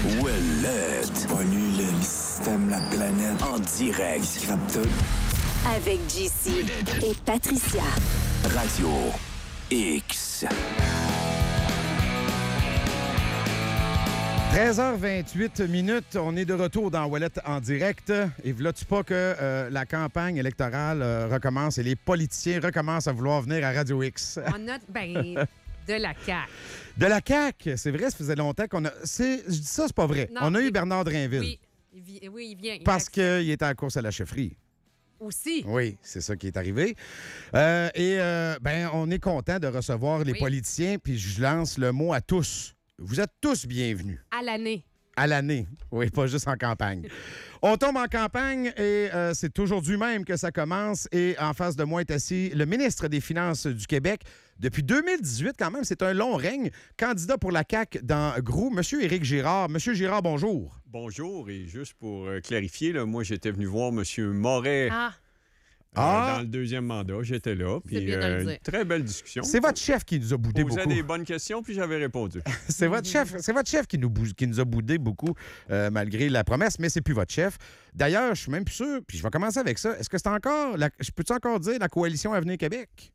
Ouellette. Pollue le système, la planète. En direct. Scrape tout. Avec JC et Patricia. Radio X. 13h28, on est de retour dans Ouellette en direct. Et v'là-tu pas que la campagne électorale recommence et les politiciens recommencent à vouloir venir à Radio X? On a, de la CAQ. De la CAQ, c'est vrai, ça faisait longtemps qu'on a... Je dis ça, c'est pas vrai. Non, on a eu Bernard Drinville. Oui, il vient. Parce qu'il était à la course à la chefferie. Aussi. Oui, c'est ça qui est arrivé. On est content de recevoir les politiciens, puis je lance le mot à tous. Vous êtes tous bienvenus. À l'année. À l'année. Oui, pas juste en campagne. On tombe en campagne et c'est aujourd'hui même que ça commence. Et en face de moi est assis le ministre des Finances du Québec. Depuis 2018, quand même, c'est un long règne. Candidat pour la CAQ dans Groux, M. Éric Girard. Monsieur Girard, bonjour. Bonjour. Et juste pour clarifier, là, moi, j'étais venu voir M. Moret dans le deuxième mandat. J'étais là. Puis une très belle discussion. C'est votre chef qui nous a boudé beaucoup. Vous posez des bonnes questions, puis j'avais répondu. C'est votre chef qui nous a boudé beaucoup, malgré la promesse, mais c'est plus votre chef. D'ailleurs, je suis même plus sûr, puis je vais commencer avec ça. Est-ce que c'est encore, peux-tu encore dire la coalition Avenir Québec?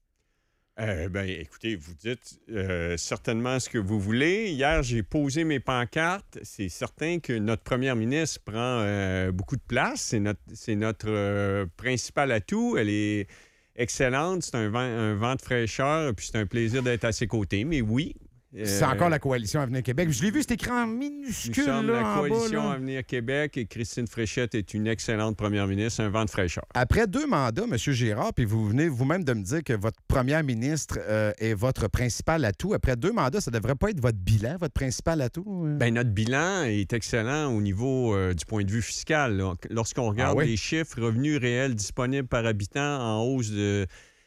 Écoutez, vous dites certainement ce que vous voulez. Hier, j'ai posé mes pancartes. C'est certain que notre première ministre prend beaucoup de place. C'est notre principal atout. Elle est excellente. C'est un vent de fraîcheur. Puis c'est un plaisir d'être à ses côtés. Mais oui. C'est encore la coalition Avenir Québec. Je l'ai vu, cet écran minuscule. Nous sommes là, la coalition en bas, là. Avenir Québec et Christine Fréchette est une excellente première ministre, un vent de fraîcheur. Après 2 mandats, M. Girard, puis vous venez vous-même de me dire que votre première ministre est votre principal atout. Après 2 mandats, ça ne devrait pas être votre bilan, votre principal atout? Notre bilan est excellent au niveau du point de vue fiscal. Là. Lorsqu'on regarde les chiffres, revenus réels disponibles par habitant en hausse de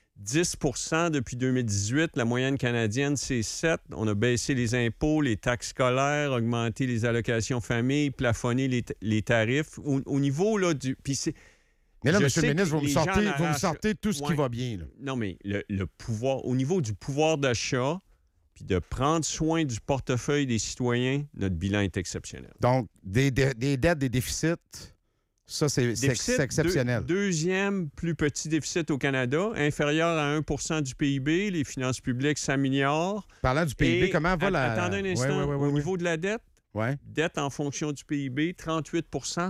10 % depuis 2018. La moyenne canadienne, c'est 7. On a baissé les impôts, les taxes scolaires, augmenté les allocations famille, plafonné les tarifs. Au niveau là, du... Puis c'est... Mais là, M. le ministre, vous me sortez tout ce qui va bien. Là. Non, mais le pouvoir, au niveau du pouvoir d'achat, puis de prendre soin du portefeuille des citoyens, notre bilan est exceptionnel. Donc, des dettes, des déficits... Ça, c'est exceptionnel. Deuxième plus petit déficit au Canada, inférieur à 1 % du PIB, les finances publiques, 100 milliards. Parlant du PIB, comment va la... Attendez un instant. Au niveau de la dette, Ouais. Dette en fonction du PIB, 38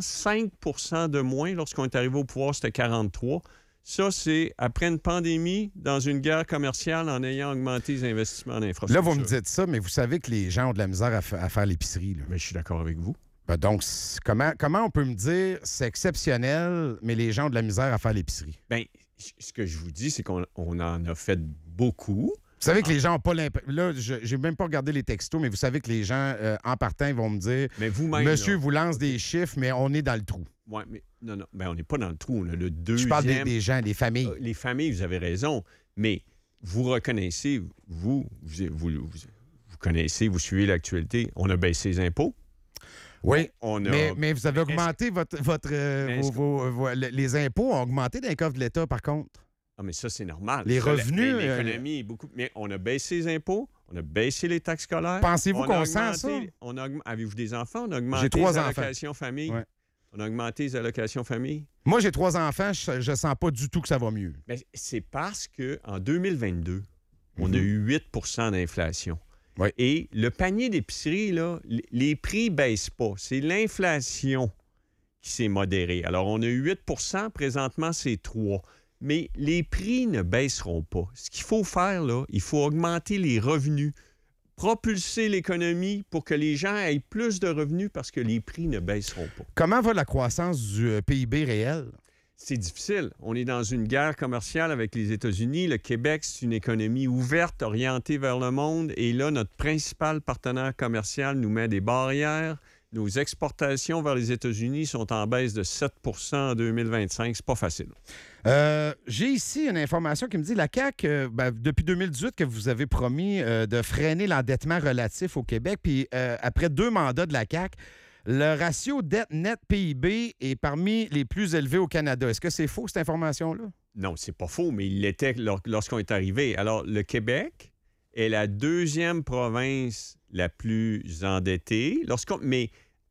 5 de moins. Lorsqu'on est arrivé au pouvoir, c'était 43 Ça, c'est après une pandémie, dans une guerre commerciale, en ayant augmenté les investissements en infrastructure. Là, vous me dites ça, mais vous savez que les gens ont de la misère à faire l'épicerie. Mais je suis d'accord avec vous. Ben donc, comment on peut me dire c'est exceptionnel, mais les gens ont de la misère à faire l'épicerie? Bien, ce que je vous dis, c'est qu'on en a fait beaucoup. Vous savez que les gens n'ont pas l'impression... Là, j'ai même pas regardé les textos, mais vous savez que les gens, en partant, ils vont me dire « Monsieur là, vous lance des chiffres, mais on est dans le trou. » Oui, mais non. Ben, on n'est pas dans le trou. On a le deuxième... Je parle des gens, des familles. Les familles, vous avez raison. Mais vous reconnaissez, vous connaissez, vous suivez l'actualité, on a baissé les impôts. Oui, mais vous avez augmenté les impôts ont augmenté dans les coffres de l'État, par contre. Ah, mais ça, c'est normal. Les revenus... L'économie est beaucoup... Mais on a baissé les impôts, on a baissé les taxes scolaires. Pensez-vous qu'on sent ça? Avez-vous des enfants? On a augmenté les allocations famille. Ouais. On a augmenté les allocations famille. Moi, j'ai 3 enfants, je sens pas du tout que ça va mieux. Mais c'est parce qu'en 2022, on a eu 8 % d'inflation. Oui. Et le panier d'épicerie, là, les prix ne baissent pas. C'est l'inflation qui s'est modérée. Alors, on a eu 8 % présentement, c'est 3 Mais les prix ne baisseront pas. Ce qu'il faut faire, là, il faut augmenter les revenus, propulser l'économie pour que les gens aient plus de revenus parce que les prix ne baisseront pas. Comment va la croissance du PIB réel? C'est difficile. On est dans une guerre commerciale avec les États-Unis. Le Québec, c'est une économie ouverte, orientée vers le monde. Et là, notre principal partenaire commercial nous met des barrières. Nos exportations vers les États-Unis sont en baisse de 7 % en 2025. C'est pas facile. J'ai ici une information qui me dit la CAQ, depuis 2018, que vous avez promis de freiner l'endettement relatif au Québec. Puis après 2 mandats de la CAQ, le ratio dette net PIB est parmi les plus élevés au Canada. Est-ce que c'est faux, cette information-là? Non, c'est pas faux, mais il l'était lorsqu'on est arrivé. Alors, le Québec est la 2e province la plus endettée. Mais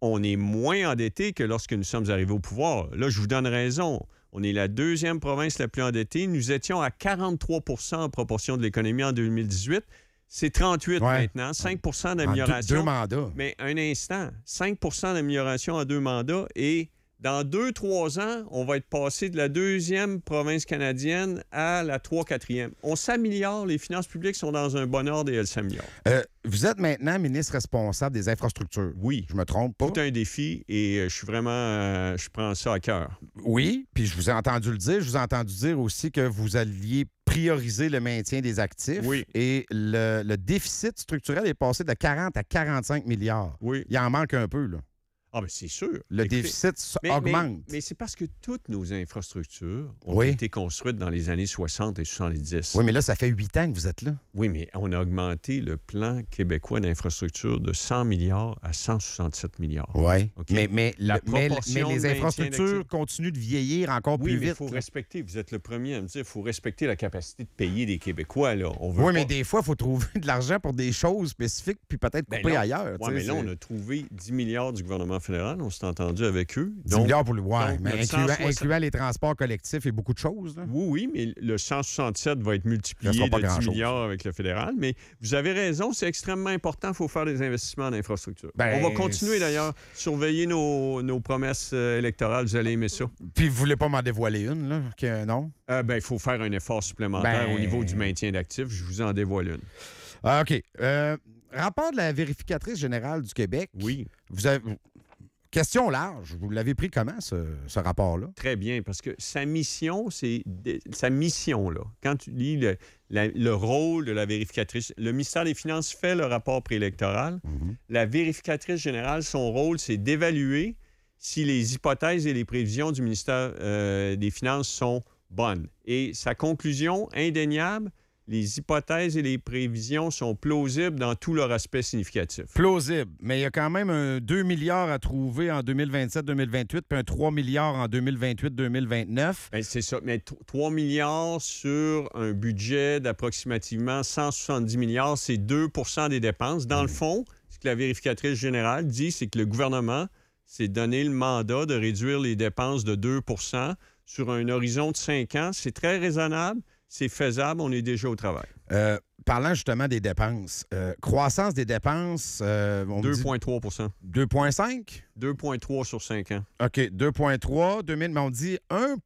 on est moins endetté que lorsque nous sommes arrivés au pouvoir. Là, je vous donne raison. On est la deuxième province la plus endettée. Nous étions à 43 en proportion de l'économie en 2018. C'est 38 maintenant, 5 d'amélioration. Deux mandats. Mais un instant, 5 d'amélioration en 2 mandats et dans 2-3 ans, on va être passé de la deuxième province canadienne à la 3-4e. On s'améliore, les finances publiques sont dans un bon ordre et elles s'améliorent. Vous êtes maintenant ministre responsable des infrastructures. Oui. Je me trompe pas? Tout un défi et je suis vraiment... je prends ça à cœur. Oui, puis je vous ai entendu le dire. Je vous ai entendu dire aussi que vous alliez prioriser le maintien des actifs. Oui. Et le déficit structurel est passé de 40 à 45 milliards. Oui. Il en manque un peu, là. Ah, bien, c'est sûr. Le déficit augmente. Mais c'est parce que toutes nos infrastructures ont été construites dans les années 60 et 70. Oui, mais là, ça fait 8 ans que vous êtes là. Oui, mais on a augmenté le plan québécois d'infrastructures de 100 milliards à 167 milliards. Oui. Okay? Mais les infrastructures continuent de vieillir encore plus vite. Oui, mais il faut respecter. Vous êtes le premier à me dire qu'il faut respecter la capacité de payer des Québécois. Là. Mais des fois, il faut trouver de l'argent pour des choses spécifiques puis peut-être couper ailleurs. Oui, mais là, on a trouvé 10 milliards du gouvernement fédéral. On s'est entendu avec eux. 10 milliards pour le mais incluant les transports collectifs et beaucoup de choses. Là. Oui, mais le 167 va être multiplié de 10 milliards avec le fédéral. Mais vous avez raison, c'est extrêmement important. Il faut faire des investissements en infrastructure. On va continuer d'ailleurs, surveiller nos promesses électorales. Vous allez aimer ça. Puis vous voulez pas m'en dévoiler une, là, que non? Il faut faire un effort supplémentaire au niveau du maintien d'actifs. Je vous en dévoile une. OK. Rapport de la vérificatrice générale du Québec. Oui. Vous avez... Question large. Vous l'avez pris comment, ce rapport-là? Très bien, parce que sa mission, là, quand tu lis le rôle de la vérificatrice, le ministère des Finances fait le rapport préélectoral. Mm-hmm. La vérificatrice générale, son rôle, c'est d'évaluer si les hypothèses et les prévisions du ministère des Finances sont bonnes. Et sa conclusion indéniable, les hypothèses et les prévisions sont plausibles dans tout leur aspect significatif. Plausible, mais il y a quand même un 2 milliards à trouver en 2027-2028 puis un 3 milliards en 2028-2029. Bien, c'est ça, mais 3 milliards sur un budget d'approximativement 170 milliards, c'est 2 des dépenses. Dans le fond, ce que la vérificatrice générale dit, c'est que le gouvernement s'est donné le mandat de réduire les dépenses de 2 sur un horizon de 5 ans. C'est très raisonnable. C'est faisable, on est déjà au travail. Parlant justement des dépenses, croissance des dépenses... 2,3 2,5 2,3 sur 5 ans. OK, 2,3, mais on dit 1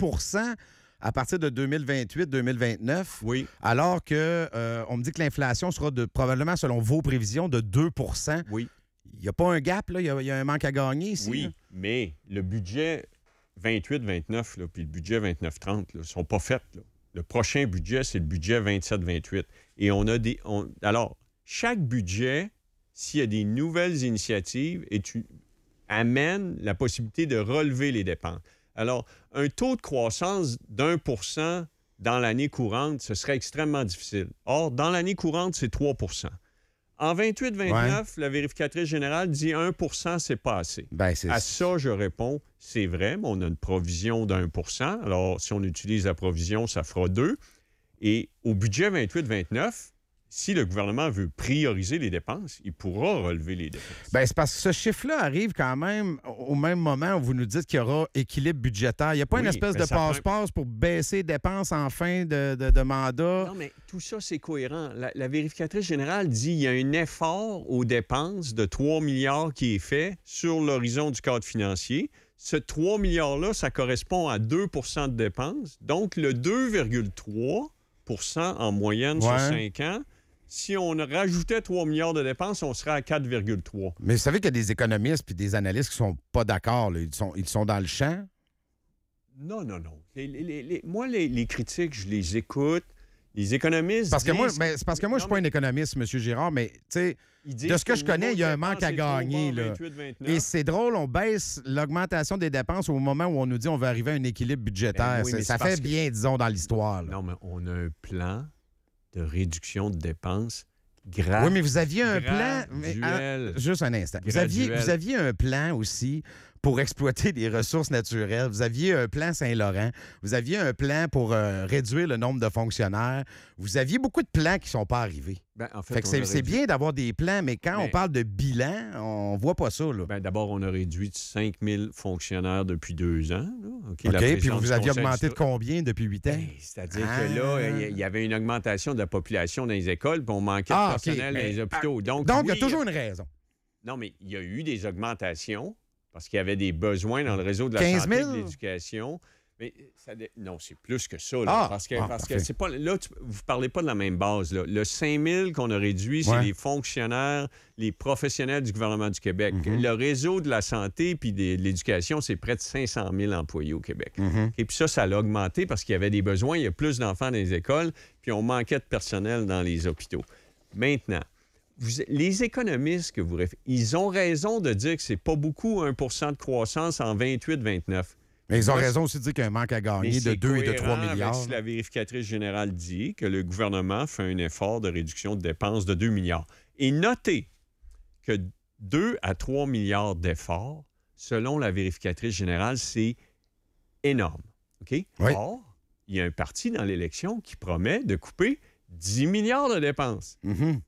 à partir de 2028-2029. Oui. Alors que on me dit que l'inflation sera probablement, selon vos prévisions, de 2 Oui. Il n'y a pas un gap, là? Il y a un manque à gagner ici? Oui, là? Mais le budget 28-29 puis le budget 29-30 ne sont pas faits, là. Le prochain budget, c'est le budget 27-28. Et on a des... Alors, chaque budget, s'il y a des nouvelles initiatives, et tu amènes la possibilité de relever les dépenses. Alors, un taux de croissance d'1 dans l'année courante, ce serait extrêmement difficile. Or, dans l'année courante, c'est 3 En 28-29, la vérificatrice générale dit 1 c'est pas assez. À ça, je réponds, c'est vrai, mais on a une provision d'1 Alors, si on utilise la provision, ça fera 2. Et au budget 28-29, si le gouvernement veut prioriser les dépenses, il pourra relever les dépenses. C'est parce que ce chiffre-là arrive quand même au même moment où vous nous dites qu'il y aura équilibre budgétaire. Il n'y a pas une espèce de passe-passe pour baisser les dépenses en fin de mandat? Non, mais tout ça, c'est cohérent. La vérificatrice générale dit qu'il y a un effort aux dépenses de 3 milliards qui est fait sur l'horizon du cadre financier. Ce 3 milliards-là, ça correspond à 2 de dépenses. Donc, le 2,3 en moyenne sur 5 ans, si on rajoutait 3 milliards de dépenses, on serait à 4,3. Mais vous savez qu'il y a des économistes et des analystes qui ne sont pas d'accord. Là. Ils sont dans le champ? Non. Moi, les critiques, je les écoute. Les économistes c'est parce que moi, je ne suis pas un économiste, M. Girard, mais tu sais, de ce que je connais, il y a un manque à gagner. Là. 28-29. Et c'est drôle, on baisse l'augmentation des dépenses au moment où on nous dit qu'on va arriver à un équilibre budgétaire. Ça fait bien, disons, dans l'histoire. Là. Non, mais on a un plan de réduction de dépenses graduel. Oui, mais vous aviez un plan... juste un instant. Vous aviez un plan aussi pour exploiter les ressources naturelles. Vous aviez un plan Saint-Laurent. Vous aviez un plan pour réduire le nombre de fonctionnaires. Vous aviez beaucoup de plans qui ne sont pas arrivés. Ben, en fait, Fait que c'est bien d'avoir des plans, mais quand on parle de bilan, on voit pas ça. Là. Ben, d'abord, on a réduit de 5 000 fonctionnaires depuis 2 ans. Là. OK, puis vous aviez augmenté de combien depuis 8 ans? C'est-à-dire que là, il y avait une augmentation de la population dans les écoles, puis on manquait de personnel dans les hôpitaux. Donc, il y a toujours une raison. Non, mais il y a eu des augmentations parce qu'il y avait des besoins dans le réseau de la 15 000? santé et de l'éducation. Mais non, c'est plus que ça. Là, parce que c'est pas. Là, vous ne parlez pas de la même base. Là. Le 5 000 qu'on a réduit, c'est les fonctionnaires, les professionnels du gouvernement du Québec. Le réseau de la santé puis de l'éducation, c'est près de 500 000 employés au Québec. Et puis ça l'a augmenté parce qu'il y avait des besoins. Il y a plus d'enfants dans les écoles, puis on manquait de personnel dans les hôpitaux. Maintenant, les économistes ils ont raison de dire que c'est pas beaucoup 1 % de croissance en 28-29. Mais ils ont raison aussi de dire qu'il y a un manque à gagner de 2 et de 3 milliards. Avec la vérificatrice générale dit que le gouvernement fait un effort de réduction de dépenses de 2 milliards. Et notez que 2 à 3 milliards d'efforts, selon la vérificatrice générale, c'est énorme. OK? Oui. Or, il y a un parti dans l'élection qui promet de couper 10 milliards de dépenses.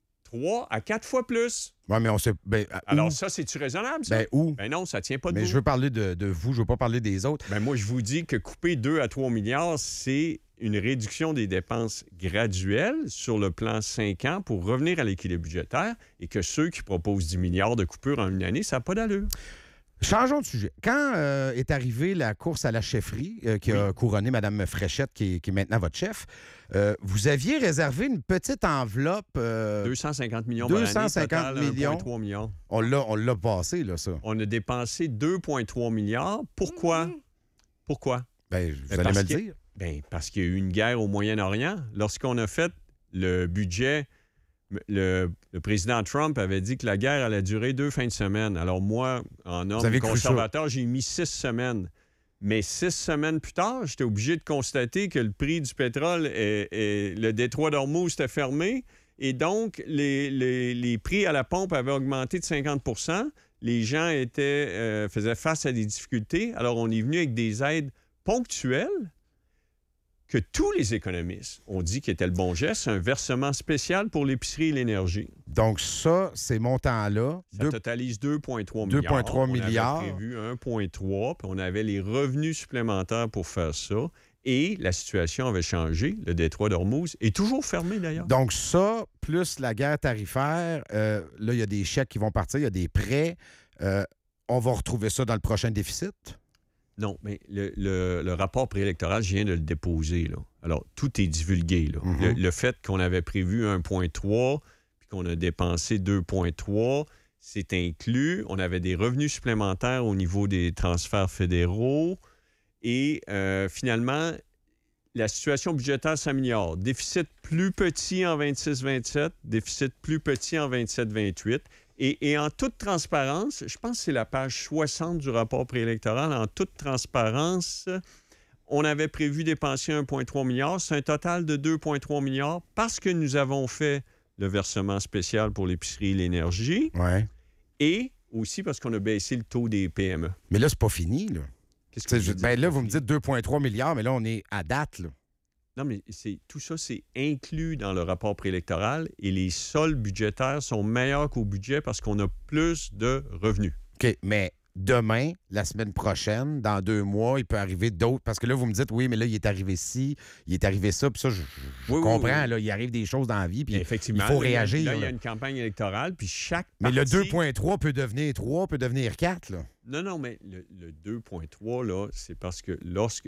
3 à 4 fois plus. Oui, mais on sait. Alors, ça, c'est-tu raisonnable, ça? Où? Ben non, ça ne tient pas de Mais je veux parler de vous, je ne veux pas parler des autres. Ben moi, je vous dis que couper 2 à 3 milliards, c'est une réduction des dépenses graduelles sur le plan 5 ans pour revenir à l'équilibre budgétaire et que ceux qui proposent 10 milliards de coupures en une année, ça n'a pas d'allure. Changeons de sujet. Quand est arrivée la course à la chefferie qui a couronné Mme Fréchette, qui est maintenant votre chef, vous aviez réservé une petite enveloppe... 250 millions par année, 250 millions. 1,3 milliard. On l'a passé, là, ça. On a dépensé 2,3 milliards. Pourquoi? Pourquoi? Bien, vous allez me le dire. Bien, parce qu'il y a eu une guerre au Moyen-Orient. Lorsqu'on a fait le budget... Le président Trump avait dit que la guerre allait durer 2 fins de semaine. Alors moi, en homme conservateur, j'ai mis 6 semaines. Mais 6 semaines plus tard, j'étais obligé de constater que le prix du pétrole et le détroit d'Ormuz était fermé. Et donc, les prix à la pompe avaient augmenté de 50 %. Les gens faisaient face à des difficultés. Alors, on est venu avec des aides ponctuelles que tous les économistes ont dit qu'il était le bon geste, un versement spécial pour l'épicerie et l'énergie. Donc ça, ces montants-là... Ça totalise 2,3 milliards. 2,3 milliards. On avait prévu 1,3, puis on avait les revenus supplémentaires pour faire ça. Et la situation avait changé. Le détroit d'Ormuz est toujours fermé, d'ailleurs. Donc ça, plus la guerre tarifaire, là, il y a des chèques qui vont partir, il y a des prêts. On va retrouver ça dans le prochain déficit? Non, mais le rapport préélectoral, je viens de le déposer. Là. Alors, tout est divulgué. Là. Le fait qu'on avait prévu 1,3 puis qu'on a dépensé 2,3, c'est inclus. On avait des revenus supplémentaires au niveau des transferts fédéraux. Et finalement, la situation budgétaire s'améliore. Déficit plus petit en 26-27, déficit plus petit en 27-28. Et en toute transparence, je pense que c'est la page 60 du rapport préélectoral, en toute transparence, on avait prévu dépenser 1,3 milliard. C'est un total de 2,3 milliards parce que nous avons fait le versement spécial pour l'épicerie et l'énergie. Ouais. Et aussi parce qu'on a baissé le taux des PME. Mais là, c'est pas fini, là. Qu'est-ce que vous dites? Là, vous me dites 2,3 milliards, mais là, on est à date, là. Non, mais tout ça, c'est inclus dans le rapport préélectoral et les soldes budgétaires sont meilleurs qu'au budget parce qu'on a plus de revenus. OK, mais demain, la semaine prochaine, dans 2 mois, il peut arriver d'autres. Parce que là, vous me dites, oui, mais là, il est arrivé ci, il est arrivé ça, puis ça, je comprends. Oui. Là, il arrive des choses dans la vie, puis il faut réagir. Là, il y a une campagne électorale, puis chaque Mais parti... le 2,3 peut devenir 3, peut devenir 4, là. Non, mais le 2,3, là, c'est parce que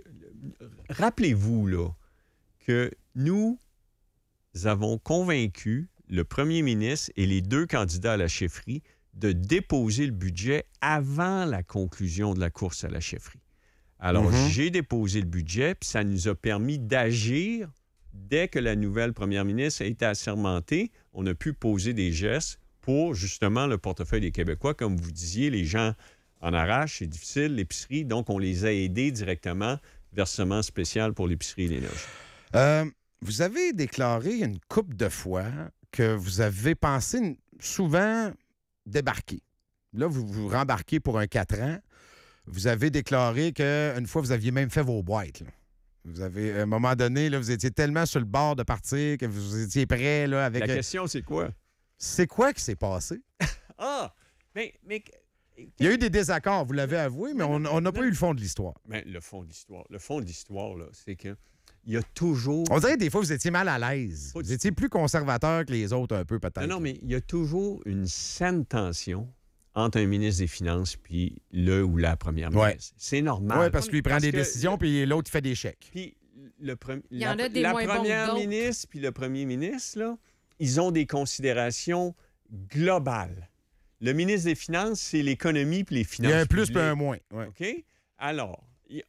rappelez-vous, là, que nous avons convaincu le premier ministre et les 2 candidats à la chefferie de déposer le budget avant la conclusion de la course à la chefferie. Alors, j'ai déposé le budget, puis ça nous a permis d'agir dès que la nouvelle première ministre a été assermentée. On a pu poser des gestes pour, justement, le portefeuille des Québécois. Comme vous disiez, les gens en arrachent, c'est difficile, l'épicerie. Donc, on les a aidés directement, versement spécial pour l'épicerie et l'énergie. Vous avez déclaré une couple de fois que vous avez pensé souvent débarquer. Là, vous vous rembarquez pour un 4 ans. vous avez déclaré qu'une fois, vous aviez même fait vos boîtes. Là. Vous avez, à un moment donné, là, vous étiez tellement sur le bord de partir que vous étiez prêt là, avec... La question, c'est quoi? C'est quoi qui s'est passé? Ah! Mais il y a eu des désaccords, vous l'avez avoué, mais on n'a pas eu le fond de l'histoire. Mais le fond de l'histoire, là, c'est que il y a toujours... On dirait que des fois, vous étiez mal à l'aise. Vous étiez plus conservateur que les autres un peu, peut-être. Non, mais il y a toujours une saine tension entre un ministre des Finances puis le ou la première ministre. C'est normal. Oui, parce qu'il prend des décisions puis l'autre, il fait des chèques. Puis Il y en a des la moins bons première que d'autres. ministre puis le premier ministre, là, ils ont des considérations globales. Le ministre des Finances, c'est l'économie puis les finances. Il y a un plus publiques. puis un moins. Ouais. OK? Alors,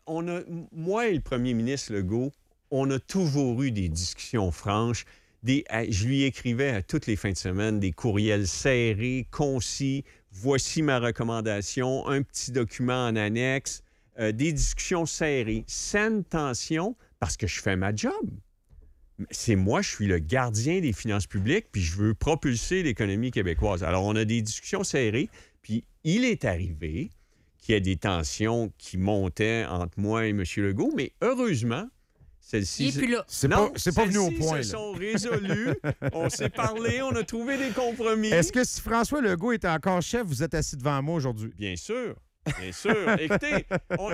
moi et le premier ministre Legault, on a toujours eu des discussions franches. Je lui écrivais à toutes les fins de semaine des courriels serrés, concis. Voici ma recommandation, un petit document en annexe, des discussions serrées, saine tension, parce que je fais ma job. C'est moi, je suis le gardien des finances publiques, puis je veux propulser l'économie québécoise. Alors, on a des discussions serrées, puis il est arrivé qu'il y a des tensions qui montaient entre moi et M. Legault, mais heureusement, celle-ci... Il n'est plus là. C'est pas venu au point. Se Là. sont résolues, on s'est parlé, on a trouvé des compromis. Est-ce que si François Legault était encore chef, vous êtes assis devant moi aujourd'hui? Bien sûr. Bien sûr. Écoutez,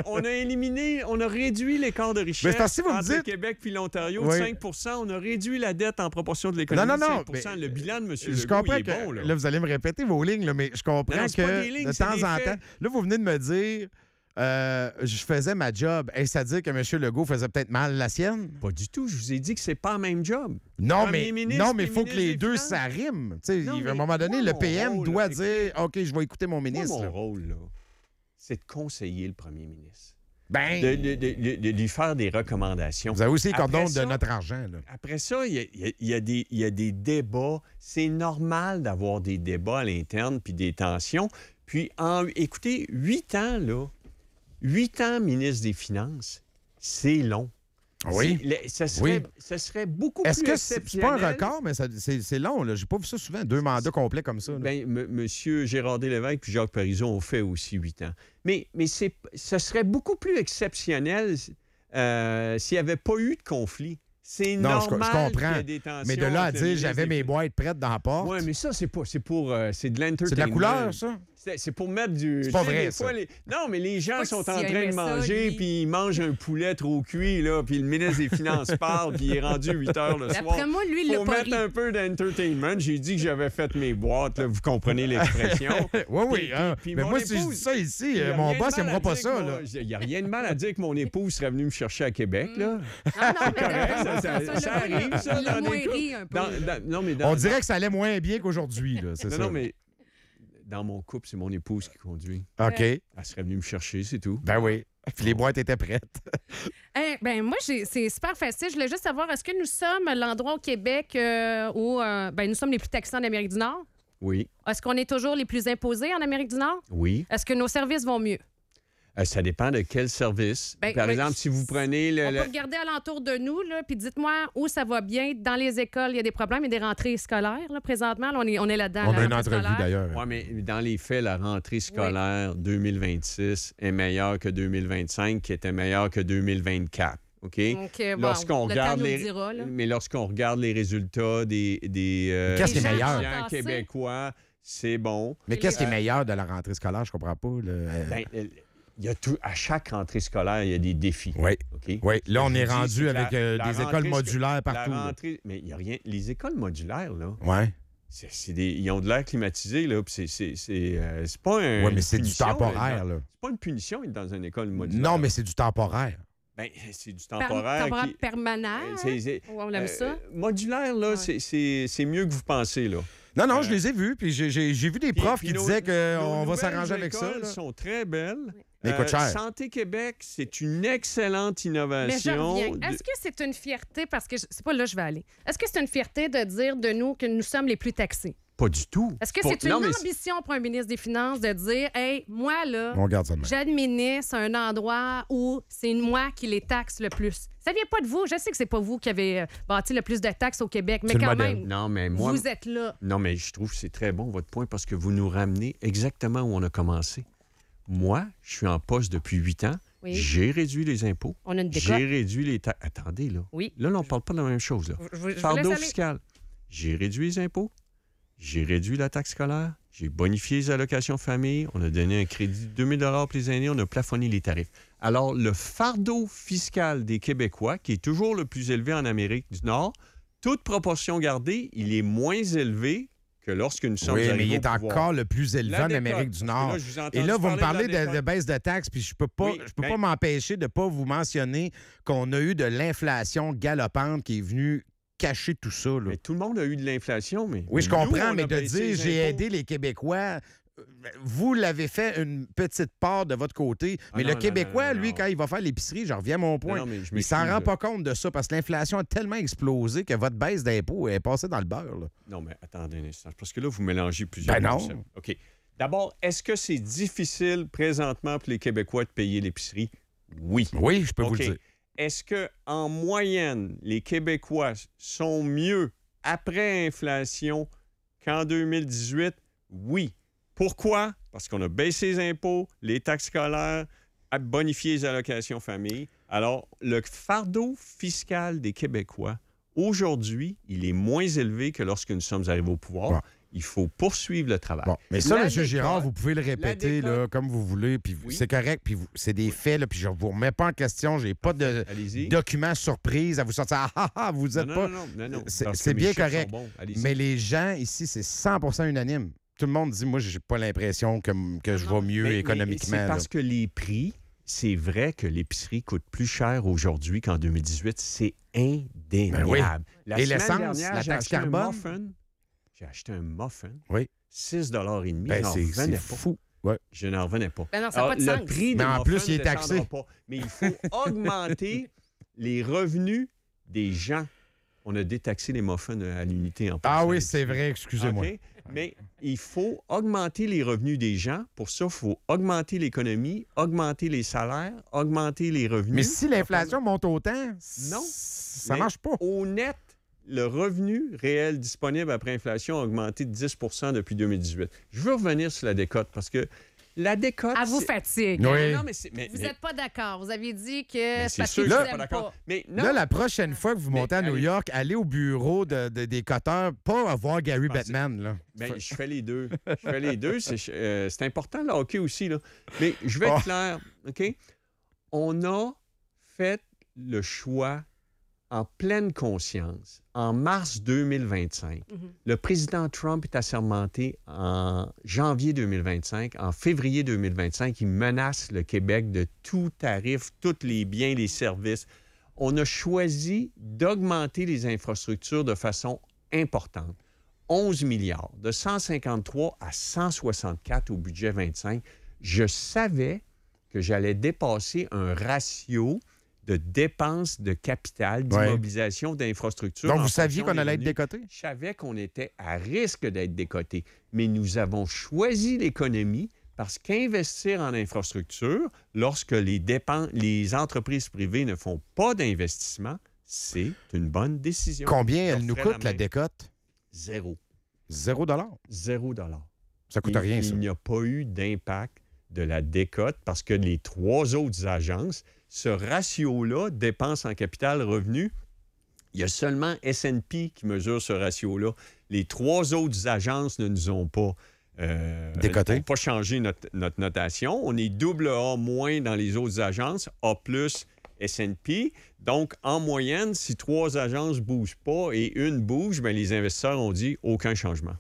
on a réduit l'écart de richesse parce que vous me entre dites- le Québec puis l'Ontario Oui. de 5 On a réduit la dette en proportion de l'économie Non, de 5 mais Le bilan de M. Je Legault, comprends il est que bon. là, vous allez me répéter vos lignes, là, mais je comprends Non, c'est pas des que lignes, de c'est temps des en faits. temps, là, vous venez de me dire, je faisais ma job. Est-ce à dire que M. Legault faisait peut-être mal la sienne? Pas du tout. Je vous ai dit que c'est pas le même job. Non, Premier mais ministre il puis faut que les ministre des deux, Finances. ça rime. Tu sais, Non, à un mais moment donné, moi, le mon PM rôle, doit là, dire OK, je vais écouter mon Moi, ministre. mon là. rôle, là, c'est de conseiller le premier ministre. Ben, De lui faire des recommandations. vous avez aussi les cordons Après ça- de notre argent. Là. Après ça, il y a des débats. C'est normal d'avoir des débats à l'interne puis des tensions. Puis, écoutez, 8 ans, là, 8 ans ministre des Finances, c'est long. Oui. Ça serait beaucoup Est-ce plus que c'est pas un exceptionnel. record, mais c'est long. Là. J'ai pas vu ça souvent, 2 mandats complets comme ça. Là. Bien, M. Gérard Lévesque puis Jacques Parizeau ont fait aussi 8 ans. Mais ce serait beaucoup plus exceptionnel s'il n'y avait pas eu de conflit. C'est Non, je normal qu'il y comprends. ait des tensions. Mais de là à entre le dire ministre j'avais des mes Finances. boîtes prêtes dans la porte, Oui, mais ça, c'est de l'entertainment. c'est de la couleur, ça? C'est pour mettre du... C'est pas tu sais, vrai, des fois, ça. Non, mais les gens Pas sont en que train s'il de aimait ça, manger, lui. puis ils mangent un poulet trop cuit, là, puis le ministre des Finances parle, puis il est rendu 8 heures le soir. D'après moi, lui, il l'a Faut pas mettre ri. un peu d'entertainment. J'ai dit que j'avais fait mes boîtes, là, vous comprenez l'expression. Oui, Puis- hein. puis Mais mon moi, si je épouse- dis ça ici, Il y a mon rien de boss mal n'aimera à pas dire ça. que Là. Il n'y a rien de mal à dire que mon épouse serait venue me chercher à Québec, là. Non, non, mais ça arrive, ça, il a dans moins des cas. ri un peu. Non, mais On dirait que ça allait moins bien qu'aujourd'hui. Là, c'est Non, ça. non, mais dans mon couple, c'est mon épouse qui conduit. OK. Elle serait venue me chercher, c'est tout. Ben oui. Puis les boîtes étaient prêtes. Ben moi, c'est super facile. Je voulais juste savoir, est-ce que nous sommes l'endroit au Québec où nous sommes les plus taxés en Amérique du Nord? Oui, Est-ce qu'on est toujours les plus imposés en Amérique du Nord? oui. Est-ce que nos services vont mieux? Ça dépend de quel service. Ben, Par ben, exemple, si vous prenez On peut regarder alentour de nous, là, puis dites-moi où ça va bien. Dans les écoles, il y a des problèmes, il y a des rentrées scolaires. Là, présentement, là, on est là-dedans. On la a une rentrée entrevue scolaire. d'ailleurs. Oui, mais dans les faits, la rentrée scolaire 2026 est meilleure que 2025, qui était meilleure que 2024. OK? Donc, bon, Lorsqu'on le regarde temps nous le les... dira, là. Mais lorsqu'on regarde les résultats des Qu'est-ce qui est Les gens meilleur? sont étudiants tassés. québécois, c'est bon. Mais qu'est-ce qui est meilleur de la rentrée scolaire? Je comprends pas. Là. Ben, il y a tout, à chaque rentrée scolaire, il y a des défis. Oui. OK? Oui, là, on Je est vous dis, rendu c'est avec la des rentrée écoles modulaires La partout. là. rentrée, mais il n'y a rien. Les écoles modulaires, là, Ouais. ils ont de l'air climatisé, là, puis c'est pas un. Oui, mais c'est une du punition, temporaire, là. C'est pas une punition d'être dans une école modulaire. Non, mais c'est du temporaire. Ben, c'est du temporaire. Temporaire permanent. c'est- Ouais, on aime ça. Modulaire, là, Ouais. c'est mieux que vous pensez, là. Non, non, je les ai vus. Puis j'ai vu des profs qui nos- disaient nos qu'on va nouvelles s'arranger avec ça. écoles là. sont très belles. Mais ils coûtent cher. Santé Québec, c'est une excellente Mais je innovation. reviens. Est-ce que c'est une fierté, parce que c'est pas là que je vais aller, est-ce que c'est une fierté de dire de nous que nous sommes les plus taxés? Pas du tout. Est-ce que Pas- c'est une non, mais ambition pour un ministre des Finances de dire, hey, moi, là, On garde ça de même. j'administre un endroit où c'est moi qui les taxe le plus? Ça vient pas de vous. Je sais que c'est pas vous qui avez bâti le plus de taxes au Québec, mais C'est le quand modèle. même, Non, mais moi. vous êtes là. Non, mais je trouve que c'est très bon, votre point, parce que vous nous ramenez exactement où on a commencé. Moi, je suis en poste depuis 8 ans. Oui. J'ai réduit les impôts. On a une décote. J'ai réduit les taxes. Attendez, là. Oui. Là, on ne parle pas de la même chose. Là. Je vous laisse Fardeau aller. fiscal. J'ai réduit les impôts. J'ai réduit la taxe scolaire. J'ai bonifié les allocations famille. On a donné un crédit de 2 000 $ pour les aînés. On a plafonné les tarifs. Alors, le fardeau fiscal des Québécois, qui est toujours le plus élevé en Amérique du Nord, toute proportion gardée, il est moins élevé que lorsque nous sommes Oui, arrivés mais il est au pouvoir. encore le plus élevé La en décote, Amérique du parce que Nord. là, je vous ai Et entendu là, vous me parler parlez de la de décote. baisse de taxes, puis je peux pas, Oui, pas m'empêcher de ne pas vous mentionner qu'on a eu de l'inflation galopante qui est venue cacher tout ça. Là. Mais tout le monde a eu de l'inflation, mais... Oui, je nous, comprends, on mais a de baissé dire les j'ai impôts. aidé les Québécois, vous l'avez fait une petite part de votre côté. Mais non, le non, Québécois, non, lui, non. quand il va faire l'épicerie, je reviens à mon point, Non, mais je il s'en m'excuse, rend là. pas compte de ça parce que l'inflation a tellement explosé que votre baisse d'impôt est passée dans le beurre. Là. Non, mais attendez un instant, parce que là, vous mélangez plusieurs Ben non. concepts. OK. D'abord, est-ce que c'est difficile présentement pour les Québécois de payer l'épicerie? Oui. Oui, je peux vous OK. le dire. Est-ce qu'en moyenne, les Québécois sont mieux après inflation qu'en 2018? Oui. Pourquoi? Parce qu'on a baissé les impôts, les taxes scolaires, bonifié les allocations famille. Alors, le fardeau fiscal des Québécois, aujourd'hui, il est moins élevé que lorsque nous sommes arrivés au pouvoir. Bon. Il faut poursuivre le travail. Bon, mais ça, La M. décote- Girard, vous pouvez le répéter décote- là, comme vous voulez, puis Oui. c'est correct, puis c'est des faits, là, puis je ne vous remets pas en question, j'ai pas de Allez-y. documents surprise à vous sortir. Vous êtes Non, pas... non. C'est parce que c'est mes bien chiffres sont correct. bons. Allez-y. Mais les gens ici, c'est 100% unanime. Tout le monde dit, moi, j'ai pas l'impression que je vais mieux Mais économiquement. c'est là. parce que les prix, c'est vrai que l'épicerie coûte plus cher aujourd'hui qu'en 2018. C'est indéniable. Ben oui. La Et semaine l'essence, dernière, la j'ai taxe acheté un carbone? muffin. J'ai acheté un muffin. Oui. 6,5 $. Ben, J'en c'est revenais pas. fou. Ouais. Je n'en revenais pas. Ben non, ça n'a pas de le sens. prix Mais des en plus, muffins il est ne descendra taxé. pas. Mais il faut augmenter les revenus des gens. On a détaxé les muffins à l'unité en Ah passant. oui, c'est vrai, excusez-moi. OK? Mais il faut augmenter les revenus des gens. Pour ça, il faut augmenter l'économie, augmenter les salaires, augmenter les revenus. Mais si l'inflation monte autant, Non. ça Mais marche pas. Au net, le revenu réel disponible après inflation a augmenté de 10 depuis 2018. Je veux revenir sur la décote parce que la décote... À vous c'est- fatigue. Oui. Non, mais c'est... mais- Vous mais- n'êtes pas d'accord. Vous aviez dit que mais c'est c'est parce sûr que que vous je suis pas n'aimez d'accord. pas. Mais non, Là, la prochaine fois que vous Mais montez à New allez. York, allez au bureau des coteurs, pas voir Gary pensais- Bettman. Là. ben, je fais les deux. Je fais les deux. C'est important, le hockey aussi. Là. Mais je vais être Oh. clair, OK? On a fait le choix en pleine conscience, en mars 2025. Le président Trump est assermenté en janvier 2025. En février 2025, il menace le Québec de tout tarif, tous les biens, les services. On a choisi d'augmenter les infrastructures de façon importante. 11 milliards, de 153 à 164 au budget 25. Je savais que j'allais dépasser un ratio de dépenses de capital, d'immobilisation, d'infrastructures. Donc, en vous saviez fonction qu'on des allait être revenus. décoté? Je savais qu'on était à risque d'être décoté, mais nous avons choisi l'économie parce qu'investir en infrastructure, lorsque les entreprises privées ne font pas d'investissement, c'est une bonne décision. Combien Je elle nous referai coûte, la la main. décote? Zéro. 0 $. 0 $. Ça coûte rien, ça. Il n'y a pas eu d'impact de la décote parce que les trois autres agences, ce ratio-là, dépenses en capital, revenus, il y a seulement S&P qui mesure ce ratio-là. Les trois autres agences ne nous ont pas Décoté. n'ont pas changé notre notation. On est AA- dans les autres agences, A+, S&P. Donc, en moyenne, si trois agences ne bougent pas et une bouge, bien, les investisseurs ont dit aucun changement.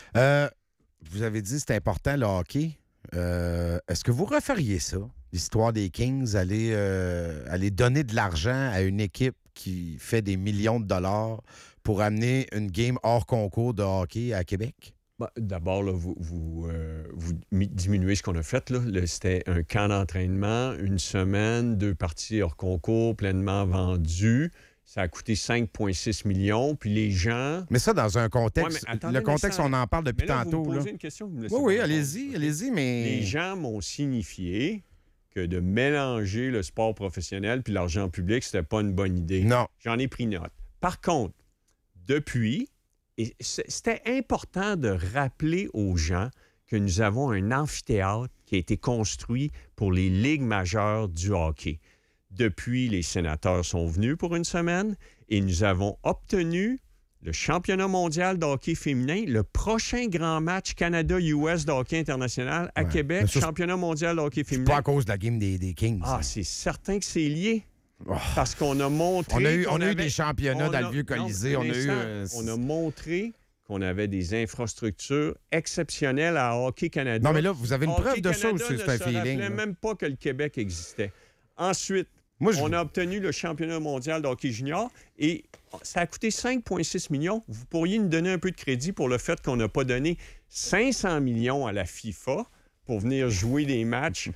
Vous avez dit que c'est important, le hockey. Est-ce que vous referiez ça? L'histoire des Kings, aller donner de l'argent à une équipe qui fait des millions de dollars pour amener une game hors concours de hockey à Québec? Ben, d'abord, là, vous diminuez ce qu'on a fait. Là. C'était un camp d'entraînement, une semaine, 2 parties hors concours, pleinement vendues. Ça a coûté 5,6 millions. Puis les gens... Mais ça, dans un contexte... Ouais, mais attendez le un contexte, instant. on en parle depuis Mais là, tantôt. vous me Là. posez une question, vous me laissez Oui, oui, pas allez-y, répondre. allez-y, mais... Les gens m'ont signifié que de mélanger le sport professionnel puis l'argent public, c'était pas une bonne idée. Non. J'en ai pris note. Par contre, depuis, c'était important de rappeler aux gens que nous avons un amphithéâtre qui a été construit pour les ligues majeures du hockey. Depuis, les sénateurs sont venus pour une semaine et nous avons obtenu le championnat mondial de hockey féminin, le prochain grand match Canada-US de hockey international à Québec, championnat mondial de hockey féminin. Pas à cause de la game des Kings. Ah, c'est certain que c'est lié. Parce qu'on a montré... On a eu des championnats dans le vieux Colisée. On a montré qu'on avait des infrastructures exceptionnelles à Hockey Canada. Non, mais là, vous avez une preuve de ça ou c'est un feeling? On ne se rappelait même pas que le Québec existait. Ensuite, on a obtenu le championnat mondial de hockey junior et ça a coûté 5,6 millions. Vous pourriez nous donner un peu de crédit pour le fait qu'on n'a pas donné 500 millions à la FIFA pour venir jouer des matchs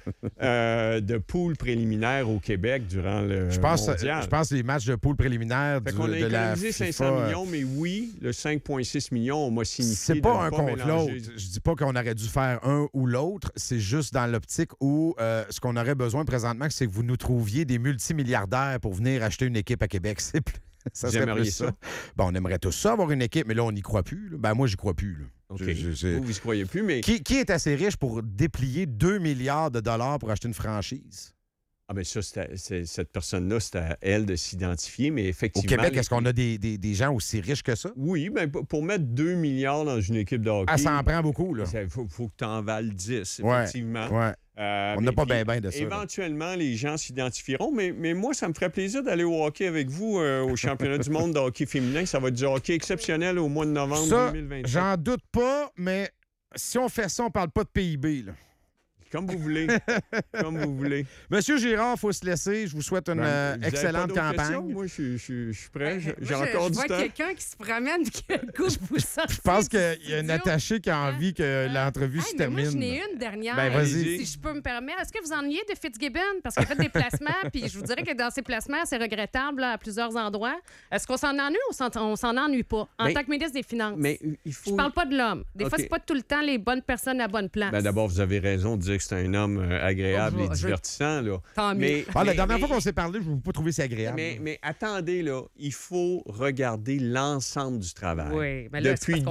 de poule préliminaire au Québec durant le mondial. Je pense que les matchs de poule préliminaire de la FIFA... On a économisé 500 millions, mais oui, le 5,6 millions, on m'a signifié... C'est pas un contre l'autre. Je dis pas qu'on aurait dû faire un ou l'autre. C'est juste dans l'optique où ce qu'on aurait besoin présentement, c'est que vous nous trouviez des multimilliardaires pour venir acheter une équipe à Québec. C'est plus... Ça serait plus ça. Bon, on aimerait tous ça, avoir une équipe, mais là, on n'y croit plus. Là. Ben, moi, j'y crois plus. Là. Okay. Vous n'y croyez plus, mais... Qui est assez riche pour déplier 2 milliards de dollars pour acheter une franchise? Ah bien ça, cette personne-là, c'est à elle de s'identifier, mais effectivement... Au Québec, est-ce qu'on a des gens aussi riches que ça? Oui, bien pour mettre 2 milliards dans une équipe de hockey... Ah, ça en prend beaucoup, là. Il faut que tu en vales 10, effectivement. Ouais. On n'a pas bien de ça. Éventuellement, là, les gens s'identifieront, mais moi, ça me ferait plaisir d'aller au hockey avec vous au championnat du monde de hockey féminin. Ça va être du hockey exceptionnel au mois de novembre 2027. J'en doute pas, mais si on fait ça, on parle pas de PIB, là. Comme vous voulez. Comme vous voulez. Monsieur Girard, il faut se laisser. Je vous souhaite une excellente campagne. Moi, je suis prêt. J'ai encore du temps. Je vois quelqu'un qui se promène et qui a le goût de vous sortir. Je pense qu'il y a un attaché qui a envie que l'entrevue se termine. Moi, j'en ai une dernière. Ben, vas-y. Si je peux me permettre. Est-ce que vous ennuyez de Fitzgibbon? Parce qu'il a fait des placements, puis je vous dirais que dans ses placements, c'est regrettable là, à plusieurs endroits. Est-ce qu'on s'en ennuie ou on s'en ennuie pas? En tant que ministre des Finances. Mais il faut... Je parle pas de l'homme. Des fois, c'est pas tout le temps les bonnes personnes à bonne place. Ben, d'abord, vous avez raison de dire que c'est un homme agréable et divertissant. Là. Tant mieux. La dernière fois qu'on s'est parlé, je ne vous pas trouvé ça agréable. Mais attendez, là, il faut regarder l'ensemble du travail. Oui, mais là, depuis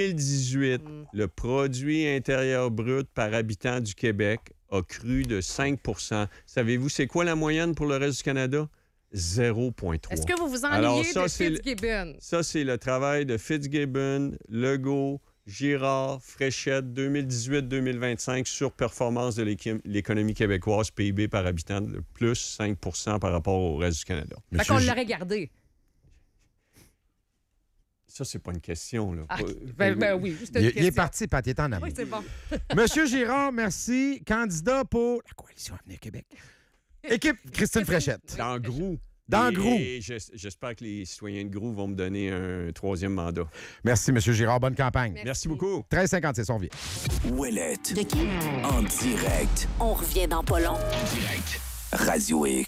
2018, le produit intérieur brut par habitant du Québec a cru de 5 %. Savez-vous, c'est quoi la moyenne pour le reste du Canada? 0,3. Est-ce que vous vous ennuyez de Fitzgibbon? Ça, c'est le travail de Fitzgibbon, Legault, Girard, Fréchette, 2018-2025, surperformance de l'économie québécoise, PIB par habitant de plus 5 % par rapport au reste du Canada. Fait qu'on l'aurait gardé. Ça, c'est pas une question, là. Ah, ben oui, juste une question. Il est parti, Pat, il est en avant. Oui, c'est bon. Monsieur Girard, merci. Candidat pour la Coalition Avenir Québec. Équipe Christine Fréchette. Dans Grou. Dans Grou. Et j'espère que les citoyens de Grou vont me donner un 3e mandat. Merci, M. Girard. Bonne campagne. Merci beaucoup. 13,56, on vient. Ouellette. De qui? En direct. On revient dans pas long. En direct. Radio X.